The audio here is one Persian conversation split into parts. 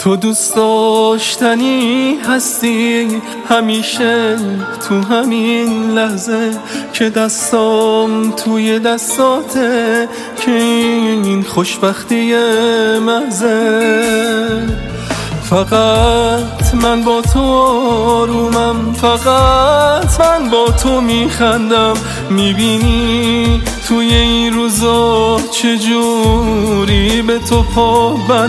تو دوست داشتنی هستی همیشه، تو همین لحظه که دستام توی دستاته، که این خوشبختی محضه. فقط من با تو آرومم، فقط من با تو میخندم، میبینی توی این روزا چجوری به تو پا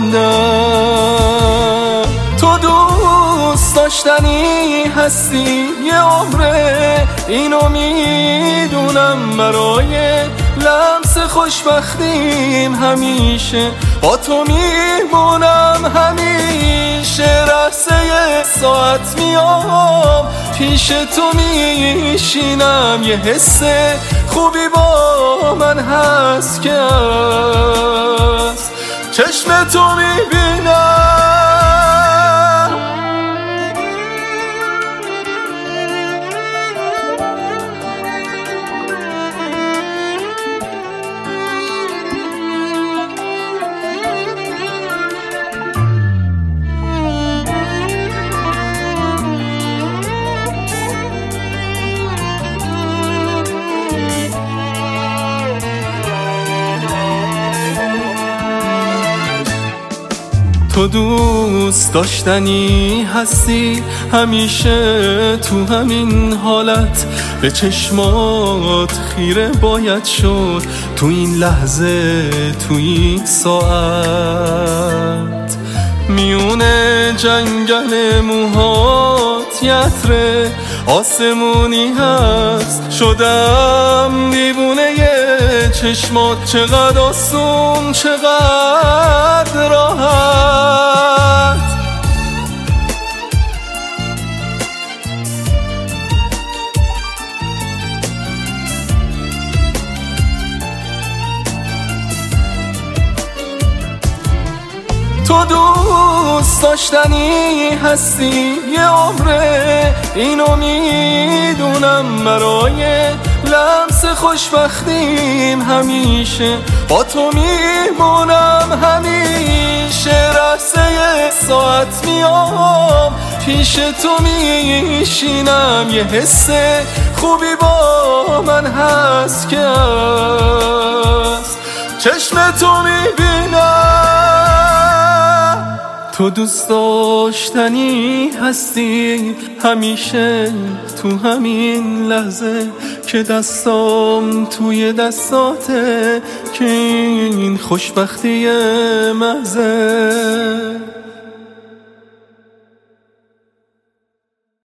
بندم. تو دوست داشتنی هستی یه عمره، اینو میدونم، برای لمس خوشبختیم همیشه با تو میمونم، همیشه رحصه ساعت میام پیش تو میشینم، یه حس خوبی با من هست که از چشم تو میبینم. تو دوست داشتنی هستی همیشه، تو همین حالت به چشمات خیره باید شد، تو این لحظه تو این ساعت. میونه جنگل موهات یتره آسمونی هست، شدم دیوونه چشمات، چقدر آسون چقدر راحت. تو دوست داشتنی هستی یه عمره، اینو میدونم، برای لمس خوشبختیم همیشه با تو میمونم، همیشه رحصه ساعت میام پیش تو میشینم، یه حس خوبی با من هست که از چشم تو میبینم. تو دوست داشتنی هستی همیشه، تو همین لحظه که دستام توی دستاته، که این خوشبختی محضه.